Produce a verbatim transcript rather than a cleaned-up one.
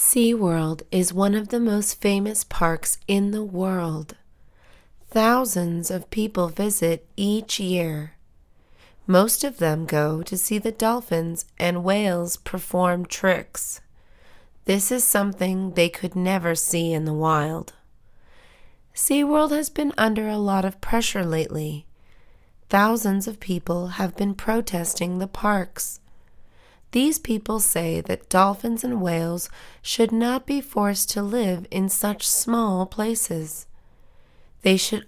SeaWorld is one of the most famous parks in the world. Thousands of people visit each year. Most of them go to see the dolphins and whales perform tricks. This is something they could never see in the wild. SeaWorld has been under a lot of pressure lately. Thousands of people have been protesting the parks. These people say that dolphins and whales should not be forced to live in such small places. They should